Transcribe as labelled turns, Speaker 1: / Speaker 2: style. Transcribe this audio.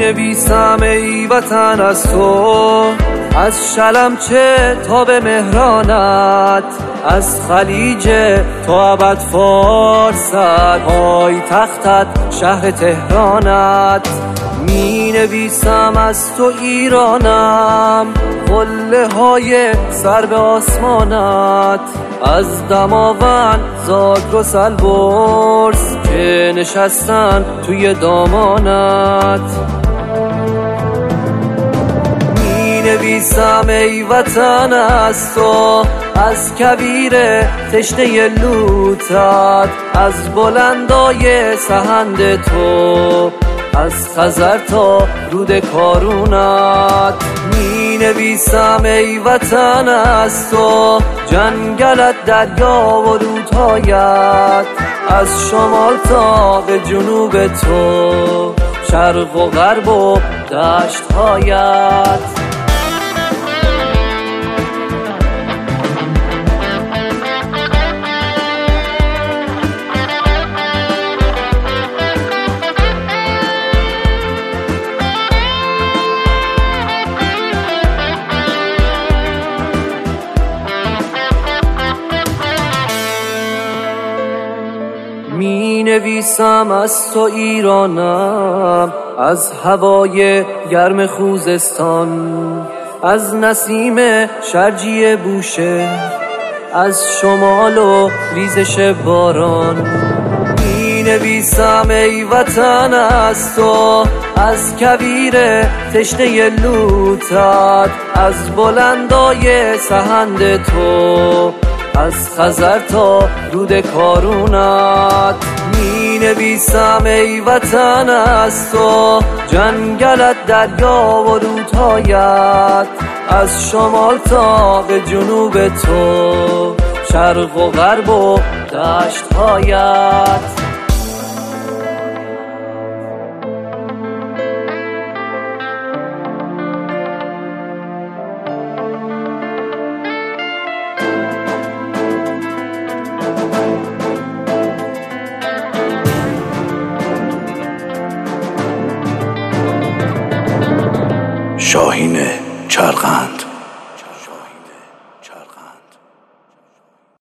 Speaker 1: نویسم ای وطن از تو، از شلمچه تا به مهرانت، از خلیج تا ابد فارست، پای تختت شهر تهرانت. می نویسم از تو ایرانم، قله های سر به آسمانت، از دماوند زاگرس البرز که نشستن توی دامانت. می نویسم ای وطن از تو، از کویر تشنه لوتت، از بلندای سهند تو، از خزر تا رود کارونت. می نویسم ای وطن از تو، جنگلت دریا و رودهایت، از شمال تا به جنوب تو، شرق و غرب و دشت‌هایت. می نویسم از تو ایرانم، از هوای گرم خوزستان، از نسیم شرجی بوشه، از شمال و ریزش باران. می نویسم ای وطن از تو، از کویر تشنه لوتت، از بلندای سهند تو، از خزر تا رود کارونت. می نویسم ای وطن از تو، جنگلت دریا و رودهایت، از شمال تا به جنوب تو، شرق و غرب و دشت‌هایت.
Speaker 2: شاهین